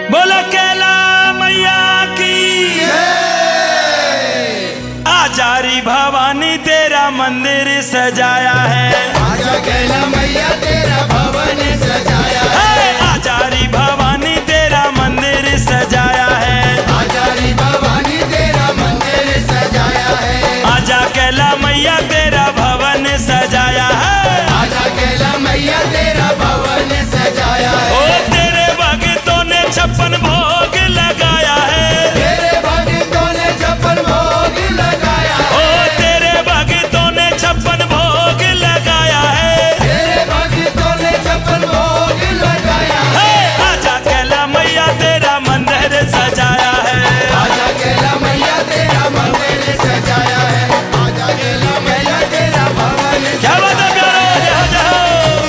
बोलो कैला मैया की आचारी भवानी तेरा मंदिर सजाया है। आजा कैला मैया तेरा भवन सजाया है। आचारी भवानी तेरा मंदिर सजाया है। आचारी भवानी तेरा मंदिर सजाया है। आजा कैला मैया तेरा भवन सजाया है। आजा कैला मैया तेरा भवन सजाया है। ओ तेरे भक्तों ने 56 भोग लगाया है। तेरे भक्तों ने 56 भोग लगाया है। ओ तेरे भक्तों ने 56 भोग लगाया है। तेरे भक्तों ने 56 भोग लगाया है। आजा कैला मैया तेरा मंदिर सजाया है। आजा कैला मैया तेरा मंदिर सजाया है। आजा कैला मैया तेरा भवन क्या बात है प्यारो, जय जय हो।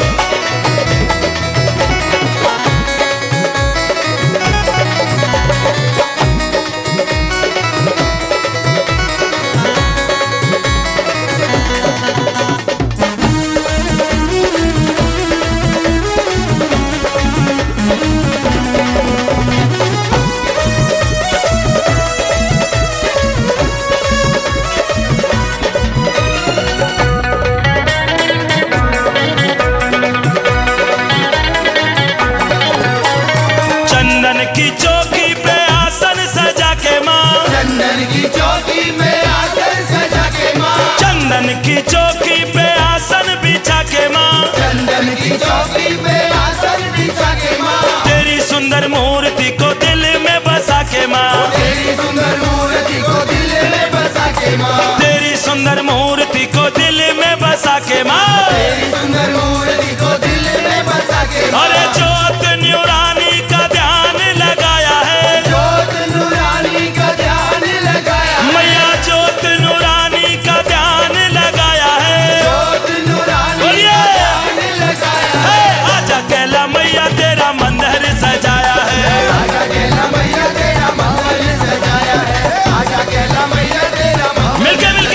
चंदन की चौकी पे आसन सजा के माँ, चंदन की चौकी में आसन सजा के माँ, चंदन की चौकी पे आसन बिछा के माँ, चंदन की चौकी पे आसन बिछा के माँ, तेरी सुंदर मूर्ति को दिल में बसा के माँ, तेरी सुंदर मूर्ति को दिल में बसा के माँ, तेरी सुंदर मूर्ति को दिल में बसा के माँ। तेरी सुंदर मूर्ति को दिल में बसा के माँ। अरे जोत न्यूरानी का ध्यान लगाया है। जोत नूरानी का ध्यान लगाया है। मैया जोत नूरानी का ध्यान लगाया है। जोत नूरानी बोलिए। का ध्यान लगाया है। आजा कैला मैया तेरा मंदिर सजाया है। आजा कैला मैया तेरा भवन सजाया है। आजा कैला मैया तेरा भवन मिलके मिलके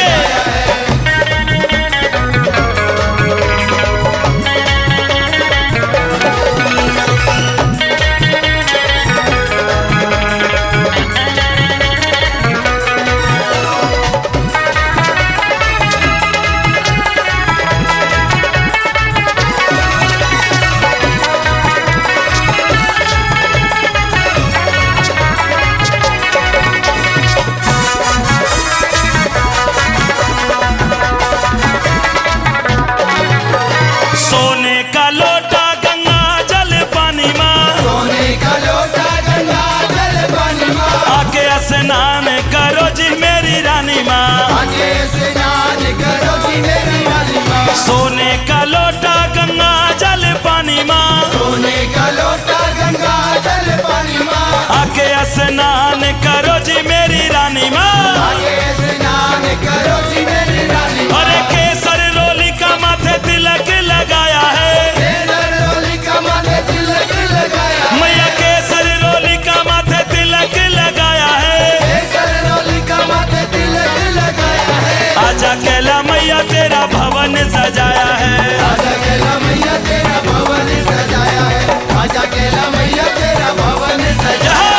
सोने का लोटा गंगा जल पानी माँ, सोने का लोटा गंगा जल पानी माँ, आके स्नान करो जी मेरी रानी माँ। आगे स्नान करो जी मेरी रानी माँ। सोने का लोटा गंगा जल पानी माँ, सोने का लोटा गंगा जल पानी माँ, आके स्नान करो जी मेरी रानी माँ। आगे स्नान करो जी मेरी रानी माँ। अरे केसर रोली का माथे तिलक लगाया है। केसर रोली का माथे तिलक लगाया है। मैया केसर रोली का माथे तिलक लगाया है। केसर रोली का माथे तिलक लगाया है। आजा कैला मैया तेरा भवन सजाया है। आजा कैला मैया तेरा भवन सजाया है। आजा कैला मैया तेरा भवन सजाया है।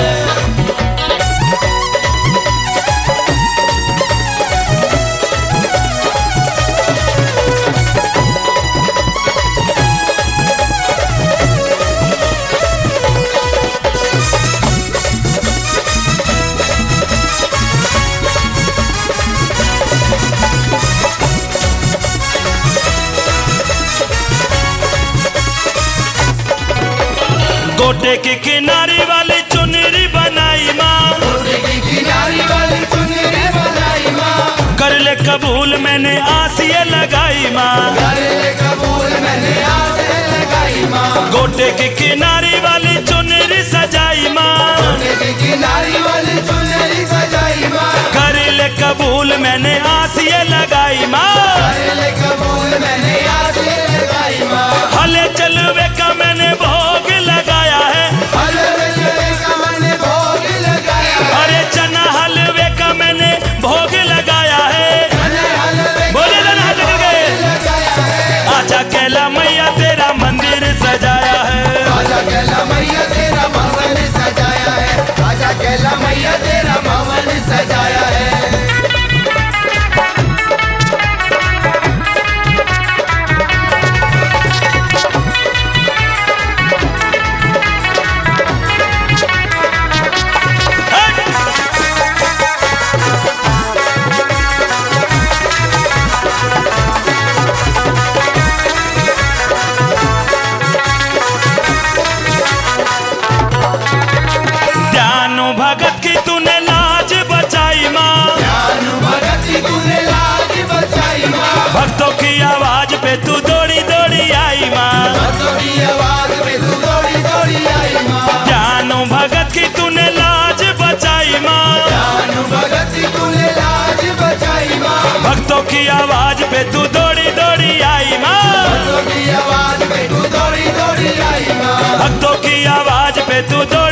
गोटे की किनारी वाली चुनरी बनाई माँ, गोटे की किनारी वाली चुनरी बनाई माँ। कर ले कबूल मैंने आसिया लगाई माँ। कर ले कबूल मैंने आस लगाई माँ। गोटे की किनारी वाली चुनरी सजाई माँ, गोटे की किनारी वाली चुनरी सजाई माँ। कर ले कबूल मैंने आसिया लगाई माँ। कर ले कबूल मैंने आस लगाई माँ। हले चलवे का मैंने भोग लगाया है। हलवे का मैंने भोग लगाया है। अरे चना हलवे का मैंने भोग लगाया है। हलवे बोले ना हाथ करके। लगाया है। आजा कैला मैया तेरा मंदिर सजाया है। आजा कैला मैया तेरा भवन पे तू दौड़ी दौड़ी आई माँ, भक्तों की आवाज पे तू दौड़ी दौड़ी आई माँ, भक्तों की आवाज पे तू दौड़ी